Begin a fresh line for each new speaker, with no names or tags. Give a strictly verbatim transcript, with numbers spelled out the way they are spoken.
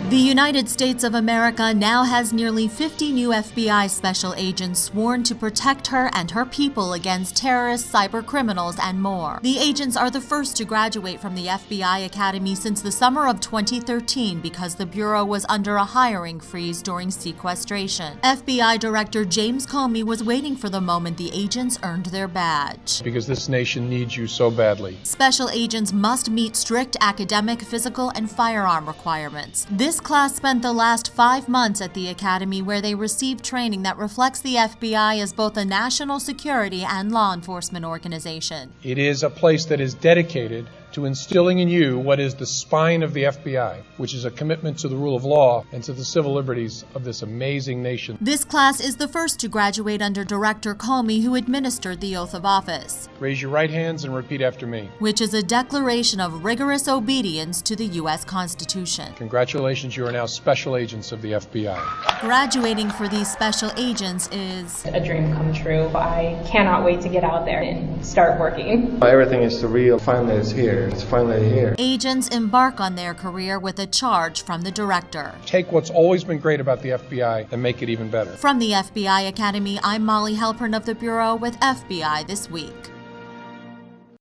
The United States of America now has nearly fifty new F B I special agents sworn to protect her and her people against terrorists, cyber criminals, and more. The agents are the first to graduate from the F B I Academy since the summer of twenty thirteen because the Bureau was under a hiring freeze during sequestration. F B I Director James Comey was waiting for the moment the agents earned their badge.
Because this nation needs you so badly.
Special agents must meet strict academic, physical, and firearm requirements. This class spent the last five months at the Academy where they received training that reflects the F B I as both a national security and law enforcement organization.
It is a place that is dedicated to instilling in you what is the spine of the F B I, which is a commitment to the rule of law and to the civil liberties of this amazing nation.
This class is the first to graduate under Director Comey, who administered the oath of office.
Raise your right hands and repeat after me.
Which is a declaration of rigorous obedience to the U S Constitution.
Congratulations, you are now special agents of the F B I.
Graduating for these special agents is
a dream come true. I cannot wait to get out there and start working.
Everything is surreal. Finally, it's here. It's finally here.
Agents embark on their career with a charge from the director.
Take what's always been great about the F B I and make it even better.
From the F B I Academy, I'm Molly Halpern of the Bureau with F B I This Week.